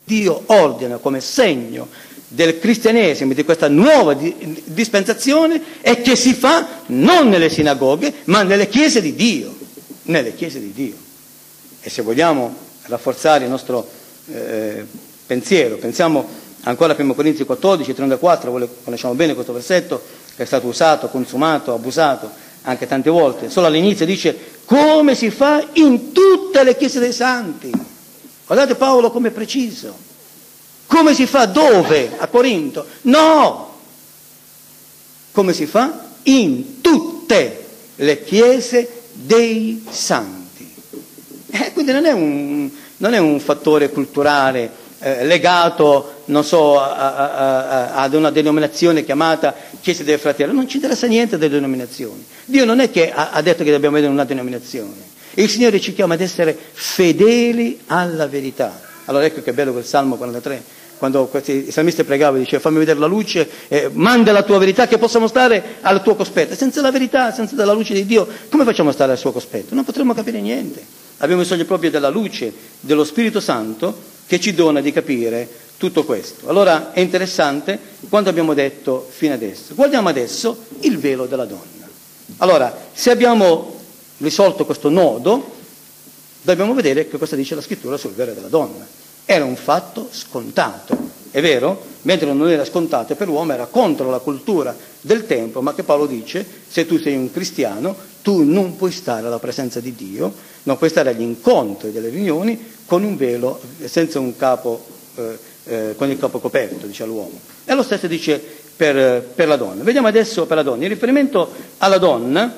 Dio ordina come segno del cristianesimo, di questa nuova dispensazione, è che si fa non nelle sinagoghe, ma nelle chiese di Dio. Nelle chiese di Dio. E se vogliamo rafforzare il nostro pensiero, pensiamo ancora a 1 Corinzi 14, 34, conosciamo bene questo versetto, che è stato usato, consumato, abusato anche tante volte. Solo all'inizio dice: come si fa in tutte le chiese dei santi. Guardate Paolo come è preciso. Come si fa dove? A Corinto? No! Come si fa? In tutte le chiese dei santi. Quindi non è un fattore culturale legato, non so, ad una denominazione chiamata Chiesa dei Fratelli. Non ci interessa niente delle denominazioni. Dio non è che ha detto che dobbiamo avere una denominazione. Il Signore ci chiama ad essere fedeli alla verità. Allora ecco che bello quel Salmo 43, quando i salmisti pregavano, diceva: fammi vedere la luce, manda la tua verità che possiamo stare al tuo cospetto. Senza la verità, senza la luce di Dio, come facciamo a stare al suo cospetto? Non potremo capire niente. Abbiamo bisogno proprio della luce dello Spirito Santo che ci dona di capire tutto questo. Allora è interessante quanto abbiamo detto fino adesso. Guardiamo adesso il velo della donna. Allora, se abbiamo risolto questo nodo, dobbiamo vedere che cosa dice la scrittura sul velo della donna. Era un fatto scontato, è vero? Mentre non era scontato per l'uomo, era contro la cultura del tempo, ma che Paolo dice: se tu sei un cristiano, tu non puoi stare alla presenza di Dio, non puoi stare agli incontri delle riunioni con un velo, senza un capo, con il capo coperto, dice l'uomo. E lo stesso dice per la donna. Vediamo adesso per la donna. In riferimento alla donna,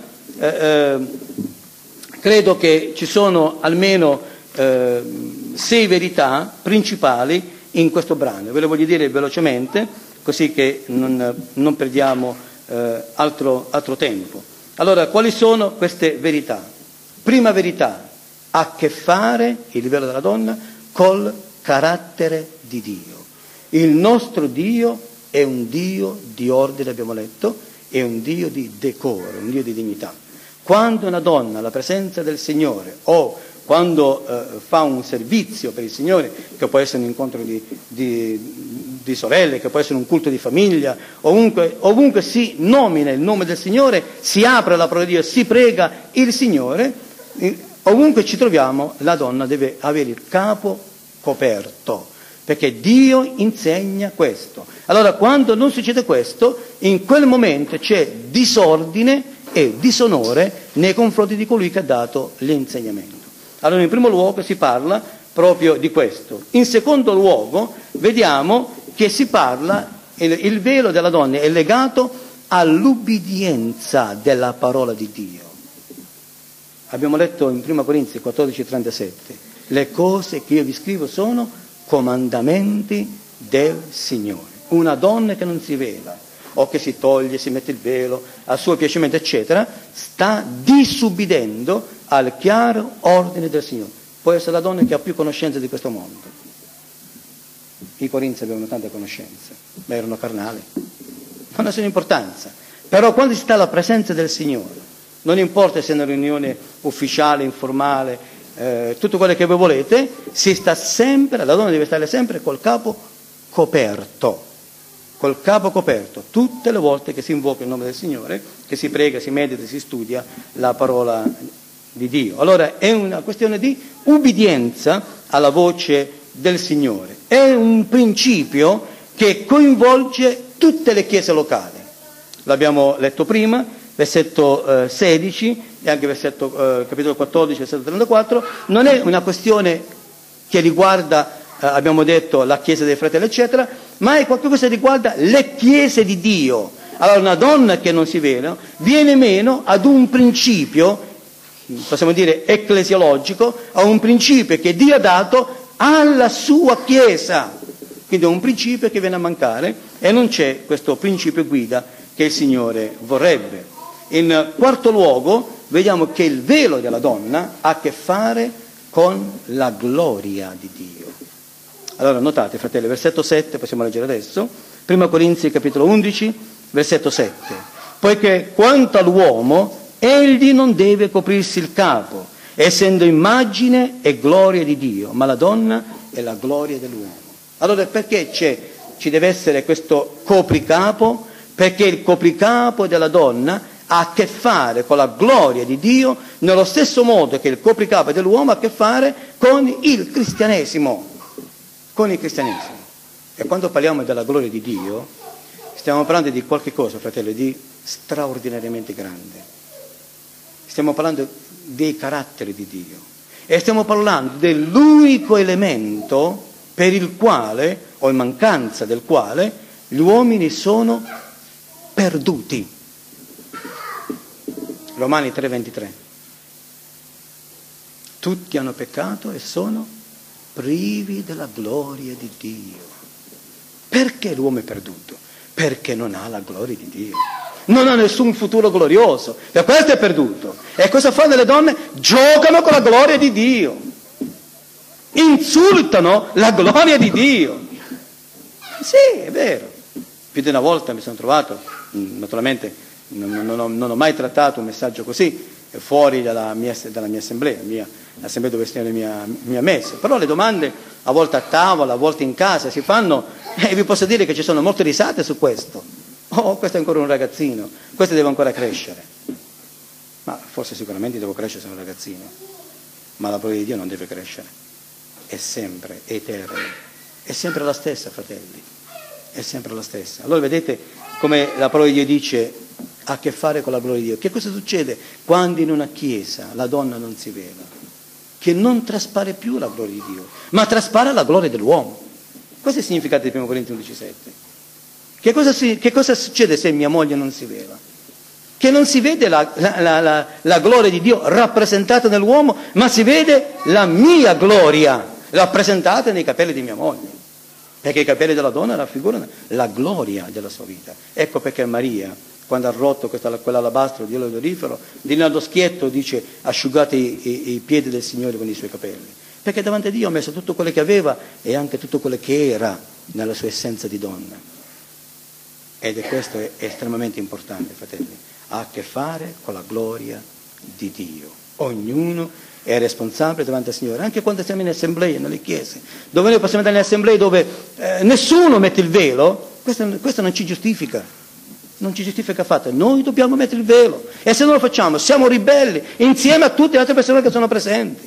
credo che ci sono almeno 6 verità principali in questo brano. Ve le voglio dire velocemente, così che non perdiamo altro tempo. Allora, quali sono queste verità? Prima verità: ha a che fare, il livello della donna, col carattere di Dio. Il nostro Dio è un Dio di ordine, abbiamo letto, è un Dio di decoro, un Dio di dignità. Quando una donna alla presenza del Signore o quando fa un servizio per il Signore, che può essere un incontro di sorelle, che può essere un culto di famiglia, ovunque si nomina il nome del Signore, si apre la parola di Dio, si prega il Signore, ovunque ci troviamo, la donna deve avere il capo coperto, perché Dio insegna questo. Allora, quando non succede questo, in quel momento c'è disordine e disonore nei confronti di colui che ha dato l'insegnamento. Allora, in primo luogo si parla proprio di questo. In secondo luogo vediamo che si parla, il velo della donna è legato all'ubbidienza della parola di Dio. Abbiamo letto in 1 Corinzi 14,37: le cose che io vi scrivo sono comandamenti del Signore. Una donna che non si vela o che si toglie, si mette il velo a suo piacimento, eccetera, sta disubbidendo al chiaro ordine del Signore. Può essere la donna che ha più conoscenza di questo mondo. I Corinzi avevano tante conoscenze, ma erano carnali, non ha nessuna importanza. Però quando si sta alla presenza del Signore, non importa se è una riunione ufficiale, informale, tutto quello che voi volete, si sta sempre, la donna deve stare sempre col capo coperto. Col capo coperto, tutte le volte che si invoca il nome del Signore, che si prega, si medita, si studia la parola di Dio. Allora è una questione di ubbidienza alla voce del Signore. È un principio che coinvolge tutte le chiese locali. L'abbiamo letto prima, versetto 16 e anche capitolo 14, versetto 34. Non è una questione che riguarda, abbiamo detto, la Chiesa dei Fratelli, eccetera, ma è qualcosa che riguarda le chiese di Dio. Allora una donna che non si vela viene meno ad un principio, possiamo dire ecclesiologico, a un principio che Dio ha dato alla sua Chiesa. Quindi è un principio che viene a mancare e non c'è questo principio guida che il Signore vorrebbe. In quarto luogo vediamo che il velo della donna ha a che fare con la gloria di Dio. Allora notate, fratelli, versetto 7, possiamo leggere adesso, 1 Corinzi capitolo 11, versetto 7. Poiché quanto all'uomo, egli non deve coprirsi il capo, essendo immagine e gloria di Dio, ma la donna è la gloria dell'uomo. Allora perché ci deve essere questo copricapo? Perché il copricapo della donna ha a che fare con la gloria di Dio nello stesso modo che il copricapo dell'uomo ha a che fare con il cristianesimo. Con il cristianesimo. E quando parliamo della gloria di Dio, stiamo parlando di qualche cosa, fratelli, di straordinariamente grande. Stiamo parlando dei caratteri di Dio. E stiamo parlando dell'unico elemento per il quale, o in mancanza del quale, gli uomini sono perduti. Romani 3,23. Tutti hanno peccato e sono privi della gloria di Dio. Perché l'uomo è perduto? Perché non ha la gloria di Dio. Non ha nessun futuro glorioso. Per questo è perduto. E cosa fanno le donne? Giocano con la gloria di Dio. Insultano la gloria di Dio. Sì, è vero. Più di una volta mi sono trovato, naturalmente non ho mai trattato un messaggio così fuori dalla mia assemblea, l'assemblea dove il Signore mi ha messo. Però le domande, a volte a tavola, a volte in casa, si fanno, e vi posso dire che ci sono molte risate su questo. Oh, questo è ancora un ragazzino, questo deve ancora crescere. Ma forse sicuramente devo crescere se sono un ragazzino, ma la gloria di Dio non deve crescere. È sempre eterna, è sempre la stessa, fratelli, è sempre la stessa. Allora vedete come la parola di Dio dice, ha a che fare con la gloria di Dio. Che cosa succede quando in una chiesa la donna non si vela? Che non traspare più la gloria di Dio, ma traspare la gloria dell'uomo. Questo è il significato di 1 Corinzi 11,7. Che cosa succede se mia moglie non si vela? Che non si vede la gloria di Dio rappresentata nell'uomo, ma si vede la mia gloria rappresentata nei capelli di mia moglie. Perché i capelli della donna raffigurano la gloria della sua vita. Ecco perché Maria, quando ha rotto quell'alabastro di olio d'olifero, di nello schietto dice: asciugate i piedi del Signore con i suoi capelli. Perché davanti a Dio ha messo tutto quello che aveva e anche tutto quello che era nella sua essenza di donna. Ed questo è estremamente importante, fratelli. Ha a che fare con la gloria di Dio. Ognuno è responsabile davanti al Signore, anche quando siamo in assemblee, nelle chiese, dove noi possiamo andare in assemblee dove nessuno mette il velo. Questo non ci giustifica. Non ci giustifica affatto. Noi dobbiamo mettere il velo. E se non lo facciamo, siamo ribelli insieme a tutte le altre persone che sono presenti.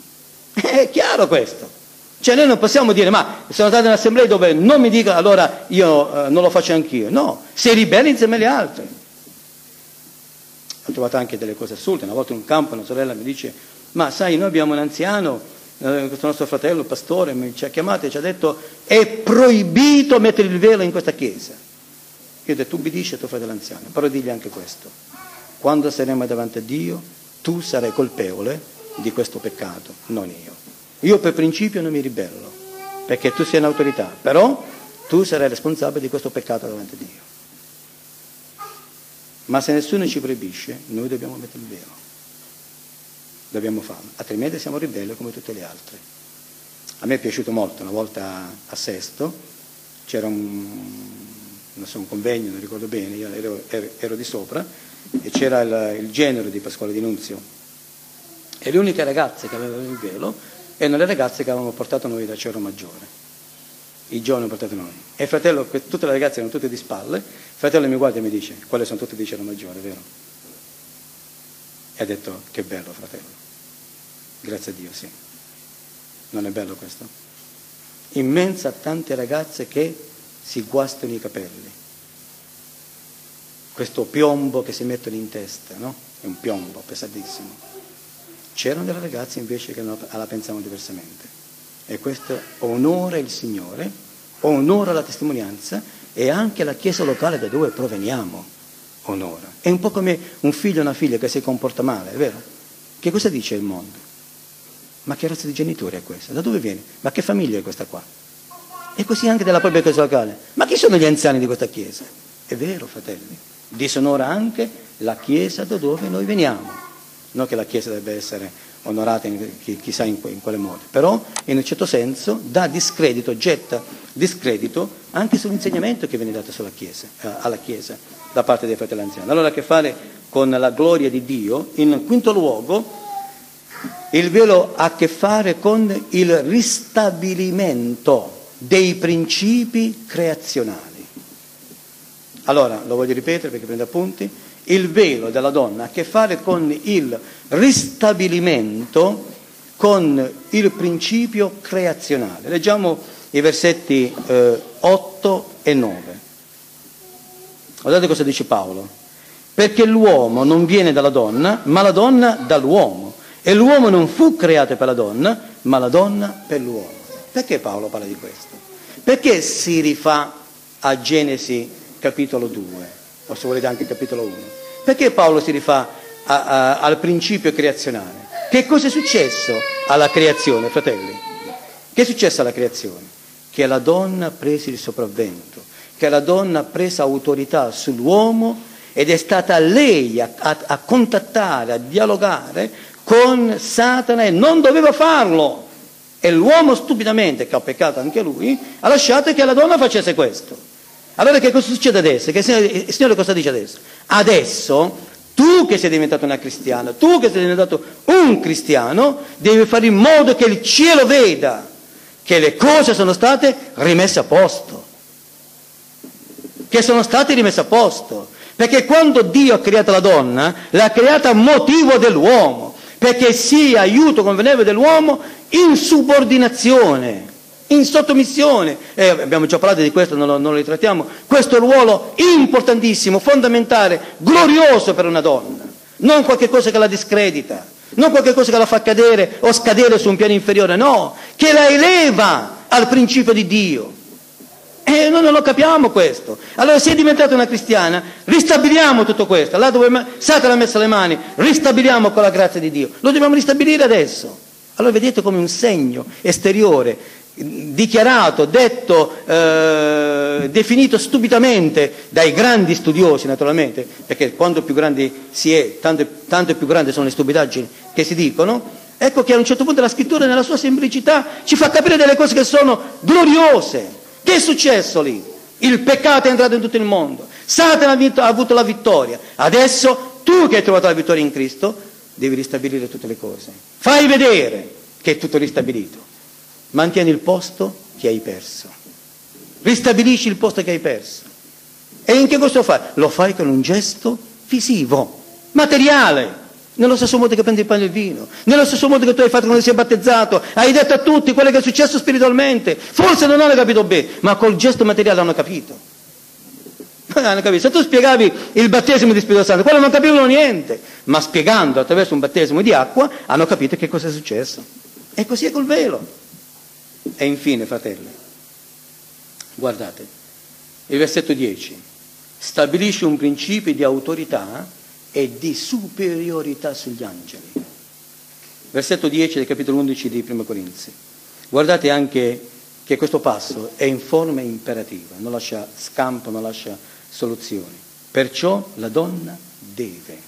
È chiaro questo. Cioè noi non possiamo dire: ma sono stato in un'assemblea dove non mi dica, allora io non lo faccio anch'io. No, sei ribelli insieme agli altri. Ho trovato anche delle cose assurde. Una volta in un campo una sorella mi dice: ma sai, noi abbiamo un anziano, questo nostro fratello, il pastore, ci ha chiamato e ci ha detto: è proibito mettere il velo in questa chiesa. Io ho detto: ubbidisci a tuo fratello anziano, però digli anche questo: quando saremo davanti a Dio, tu sarai colpevole di questo peccato, non io. Io per principio non mi ribello, perché tu sei un'autorità, però tu sarai responsabile di questo peccato davanti a Dio. Ma se nessuno ci proibisce, noi dobbiamo mettere il velo. Dobbiamo farlo, altrimenti siamo ribelli come tutte le altre. A me è piaciuto molto, una volta a Sesto, c'era un convegno, non ricordo bene, io ero di sopra, e c'era il genero di Pasquale Di Nunzio. E le uniche ragazze che avevano il velo erano le ragazze che avevamo portato noi da Cerro Maggiore. I giovani hanno portato noi. E il fratello, tutte le ragazze erano tutte di spalle, il fratello mi guarda e mi dice: quelle sono tutte di Cerro Maggiore, vero? E ha detto: che bello, fratello. Grazie a Dio, sì. Non è bello questo? In mezzo a tante ragazze che si guastano i capelli. Questo piombo che si mettono in testa, no? È un piombo pesatissimo. C'erano delle ragazze invece che la pensavano diversamente. E questo onora il Signore, onora la testimonianza e anche la chiesa locale da dove proveniamo onora. È un po' come un figlio o una figlia che si comporta male, è vero? Che cosa dice il mondo? Ma che razza di genitori è questa? Da dove viene? Ma che famiglia è questa qua? E così anche della propria chiesa locale. Ma chi sono gli anziani di questa chiesa? È vero, fratelli. Disonora anche la chiesa da dove noi veniamo. Non che la chiesa debba essere onorata chissà in quale modo, però in un certo senso dà discredito, getta discredito anche sull'insegnamento che viene dato alla chiesa da parte dei fratelli anziani. Allora, a che fare con la gloria di Dio? In quinto luogo, il velo ha a che fare con il ristabilimento dei principi creazionali. Allora, lo voglio ripetere perché prendo appunti, il velo della donna ha a che fare con il ristabilimento, con il principio creazionale. Leggiamo i versetti 8 e 9. Guardate cosa dice Paolo. Perché l'uomo non viene dalla donna, ma la donna dall'uomo. E l'uomo non fu creato per la donna, ma la donna per l'uomo. Perché Paolo parla di questo? Perché si rifà a Genesi capitolo 2, o se volete anche capitolo 1? Perché Paolo si rifà al principio creazionale? Che cosa è successo alla creazione, fratelli? Che è successo alla creazione? Che la donna prese il sopravvento, che la donna ha preso autorità sull'uomo ed è stata lei a contattare, a dialogare con Satana e non doveva farlo. E l'uomo stupidamente, che ha peccato anche lui, ha lasciato che la donna facesse questo. Allora che cosa succede adesso? Che il Signore cosa dice adesso? Adesso tu che sei diventato una cristiana, tu che sei diventato un cristiano, devi fare in modo che il cielo veda che le cose sono state rimesse a posto. Che sono state rimesse a posto. Perché quando Dio ha creato la donna, l'ha creata a motivo dell'uomo, perché sia aiuto convenevole dell'uomo in subordinazione, in sottomissione. Abbiamo già parlato di questo, non lo ritrattiamo. Questo è un ruolo importantissimo, fondamentale, glorioso per una donna. Non qualche cosa che la discredita, non qualche cosa che la fa cadere o scadere su un piano inferiore, no, che la eleva al principio di Dio. E noi non lo capiamo questo. Allora, se è diventata una cristiana, ristabiliamo tutto questo. Là dove Satana ha messo le mani, ristabiliamo con la grazia di Dio. Lo dobbiamo ristabilire adesso. Allora vedete come un segno esteriore, dichiarato, detto, definito stupidamente dai grandi studiosi, naturalmente, perché quanto più grandi si è, tanto più grandi sono le stupidaggini che si dicono. Ecco che a un certo punto la scrittura, nella sua semplicità, ci fa capire delle cose che sono gloriose. Che è successo lì? Il peccato è entrato in tutto il mondo. Satana ha avuto la vittoria. Adesso tu che hai trovato la vittoria in Cristo devi ristabilire tutte le cose. Fai vedere che è tutto ristabilito. Mantieni il posto che hai perso. Ristabilisci il posto che hai perso. E in che cosa lo fai? Lo fai con un gesto visivo, materiale. Nello stesso modo che prendi il pane e il vino, nello stesso modo che tu hai fatto quando sei battezzato, hai detto a tutti quello che è successo spiritualmente. Forse non hanno capito bene, ma col gesto materiale hanno capito. Hanno capito. Se tu spiegavi il battesimo di Spirito Santo, quello non capivano niente, ma spiegando attraverso un battesimo di acqua hanno capito che cosa è successo. E così è col velo. E infine, fratelli, guardate, il versetto 10 stabilisce un principio di autorità e di superiorità sugli angeli. Versetto 10 del capitolo 11 di Primo Corinzi. Guardate anche che questo passo è in forma imperativa, non lascia scampo, non lascia soluzioni. Perciò la donna deve.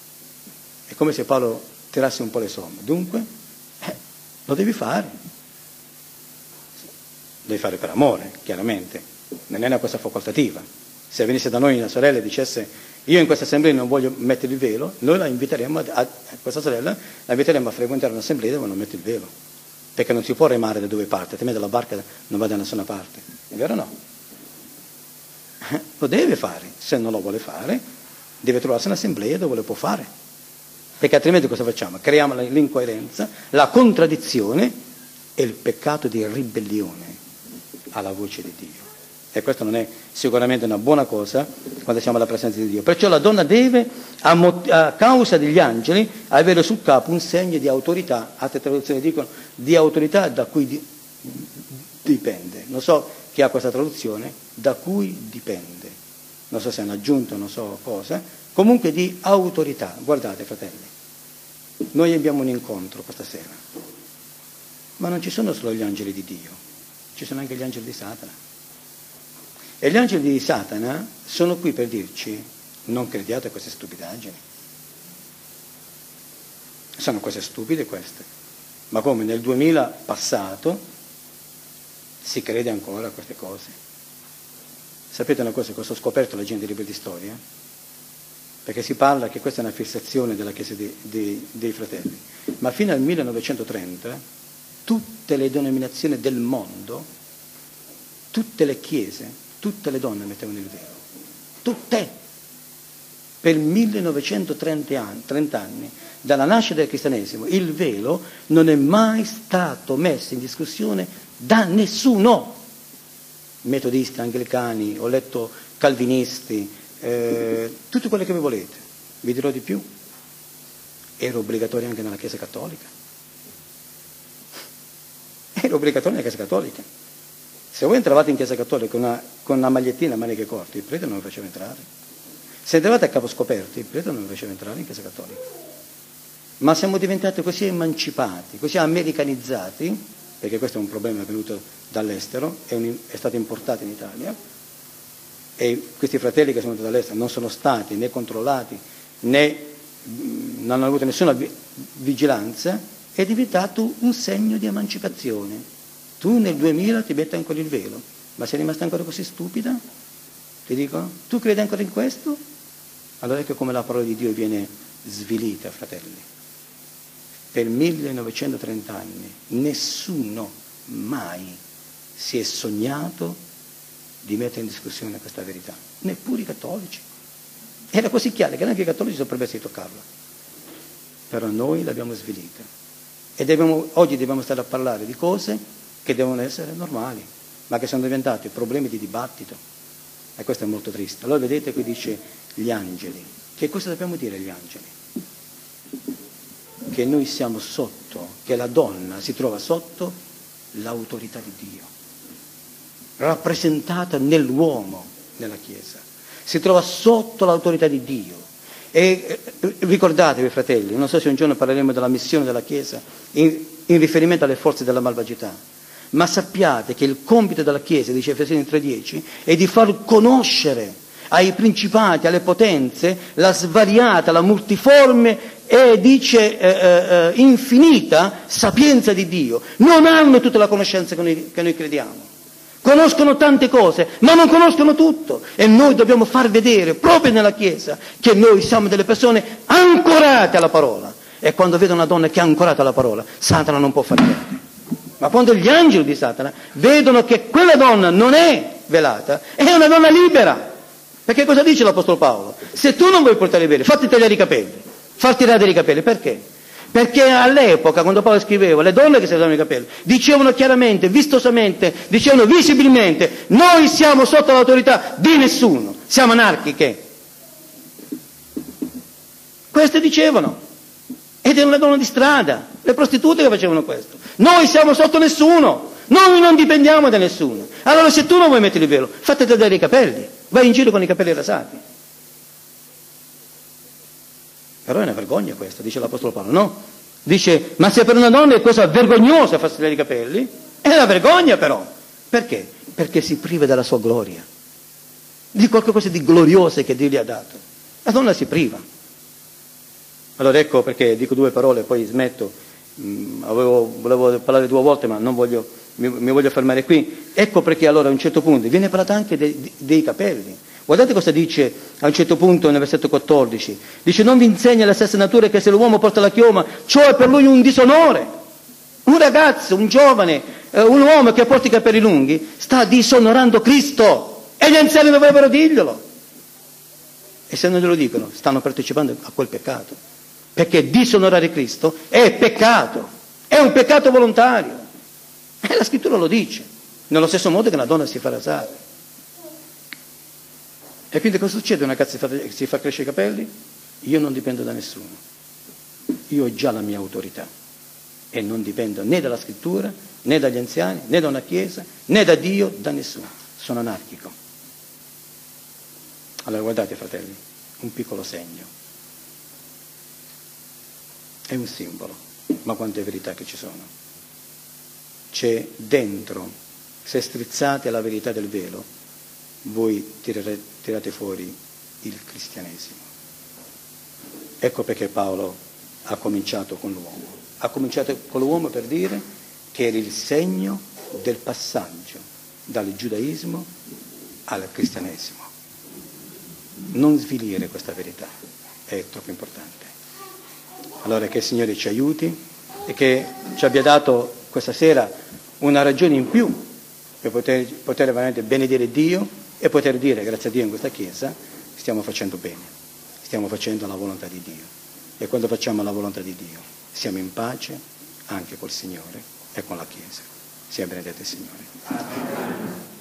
È come se Paolo tirasse un po' le somme. Dunque, lo devi fare. Lo devi fare per amore, chiaramente. Non è una cosa facoltativa. Se venisse da noi una sorella e dicesse io in questa assemblea non voglio mettere il velo, noi la inviteremo questa sorella la inviteremo a frequentare un'assemblea dove non mette il velo, perché non si può remare da dove parte, altrimenti la barca non va da nessuna parte. È vero o no? Lo deve fare. Se non lo vuole fare, deve trovarsi un'assemblea dove lo può fare, perché altrimenti cosa facciamo? Creiamo l'incoerenza, la contraddizione e il peccato di ribellione alla voce di Dio. E questo non è sicuramente una buona cosa quando siamo alla presenza di Dio. Perciò la donna deve, a causa degli angeli, avere sul capo un segno di autorità. Altre traduzioni dicono di autorità da cui dipende. Non so chi ha questa traduzione, da cui dipende. Non so se è un'aggiunta, non so cosa. Comunque di autorità. Guardate, fratelli, noi abbiamo un incontro questa sera. Ma non ci sono solo gli angeli di Dio, ci sono anche gli angeli di Satana. E gli angeli di Satana sono qui per dirci non crediate a queste stupidaggini. Sono cose stupide queste. Ma come nel 2000 passato si crede ancora a queste cose. Sapete una cosa, cosa ho scoperto leggendo i libri di storia? Perché si parla che questa è una fissazione della Chiesa dei Fratelli. Ma fino al 1930 tutte le denominazioni del mondo tutte le chiese, tutte le donne mettevano il velo. Tutte! Per 1930 anni, dalla nascita del cristianesimo, il velo non è mai stato messo in discussione da nessuno. Metodisti, anglicani, ho letto calvinisti, tutto quello che voi volete. Vi dirò di più. Era obbligatorio anche nella Chiesa Cattolica. Era obbligatorio nella Chiesa Cattolica. Se voi entravate in Chiesa Cattolica con una magliettina a maniche corte, il prete non vi faceva entrare. Se entravate a capo scoperto, il prete non vi faceva entrare in Chiesa Cattolica. Ma siamo diventati così emancipati, così americanizzati, perché questo è un problema venuto dall'estero, è stato importato in Italia, e questi fratelli che sono venuti dall'estero non sono stati né controllati, né non hanno avuto nessuna vigilanza, è diventato un segno di emancipazione. Tu nel 2000 ti metti ancora il velo, ma sei rimasta ancora così stupida? Ti dico? Tu credi ancora in questo? Allora ecco come la parola di Dio viene svilita, fratelli. Per 1930 anni nessuno mai si è sognato di mettere in discussione questa verità, neppure i cattolici. Era così chiaro che neanche i cattolici sono permessi di toccarla. Però noi l'abbiamo svilita. E oggi dobbiamo stare a parlare di cose che devono essere normali, ma che sono diventate problemi di dibattito. E questo è molto triste. Allora vedete, qui dice gli angeli. Che cosa dobbiamo dire agli angeli? Che noi siamo sotto, che la donna si trova sotto l'autorità di Dio, rappresentata nell'uomo, nella Chiesa. Si trova sotto l'autorità di Dio. E ricordatevi, fratelli, non so se un giorno parleremo della missione della Chiesa in riferimento alle forze della malvagità, ma sappiate che il compito della Chiesa, dice Efesini 3,10, è di far conoscere ai principati, alle potenze, la svariata, la multiforme e dice infinita sapienza di Dio. Non hanno tutta la conoscenza che noi crediamo. Conoscono tante cose, ma non conoscono tutto. E noi dobbiamo far vedere, proprio nella Chiesa, che noi siamo delle persone ancorate alla parola. E quando vedo una donna che è ancorata alla parola, Satana non può fare niente. Ma quando gli angeli di Satana vedono che quella donna non è velata, è una donna libera. Perché cosa dice l'Apostolo Paolo? Se tu non vuoi portare bene, fatti tagliare i capelli, fatti radere i capelli. Perché? Perché all'epoca, quando Paolo scriveva, le donne che si radavano i capelli dicevano chiaramente, vistosamente, dicevano visibilmente: noi siamo sotto l'autorità di nessuno, siamo anarchiche. Queste dicevano. Ed erano le donne di strada, le prostitute che facevano questo. Noi siamo sotto nessuno, noi non dipendiamo da nessuno. Allora se tu non vuoi mettere il velo, fatti tagliare i capelli, vai in giro con i capelli rasati. Però è una vergogna questa, dice l'Apostolo Paolo, no? Dice, ma se per una donna è cosa vergognosa farsi tagliare i capelli, è una vergogna però. Perché? Perché si priva della sua gloria, di qualcosa di glorioso che Dio gli ha dato. La donna si priva. Allora ecco perché dico due parole, poi smetto. Volevo parlare 2 volte, ma non voglio, mi voglio fermare qui. Ecco perché allora a un certo punto viene parlato anche dei capelli. Guardate cosa dice a un certo punto nel versetto 14. Dice: non vi insegna la stessa natura che se l'uomo porta la chioma, ciò è per lui un disonore. Un ragazzo, un giovane, un uomo che porta i capelli lunghi sta disonorando Cristo, e gli anziani dovrebbero dirglielo. E se non glielo dicono, stanno partecipando a quel peccato. Perché disonorare Cristo è peccato, è un peccato volontario. E la scrittura lo dice, nello stesso modo che una donna si fa rasare. E quindi cosa succede? Una ragazza si fa crescere i capelli? Io non dipendo da nessuno. Io ho già la mia autorità e non dipendo né dalla scrittura, né dagli anziani, né da una chiesa, né da Dio, da nessuno. Sono anarchico. Allora guardate, fratelli, un piccolo segno. È un simbolo, ma quante verità che ci sono. C'è dentro, se strizzate la verità del velo, voi tirate fuori il cristianesimo. Ecco perché Paolo ha cominciato con l'uomo. Ha cominciato con l'uomo per dire che era il segno del passaggio dal giudaismo al cristianesimo. Non svilire questa verità, è troppo importante. Allora che il Signore ci aiuti e che ci abbia dato questa sera una ragione in più per poter veramente benedire Dio e poter dire, grazie a Dio in questa Chiesa, stiamo facendo bene, stiamo facendo la volontà di Dio. E quando facciamo la volontà di Dio siamo in pace anche col Signore e con la Chiesa. Sia benedetto il Signore.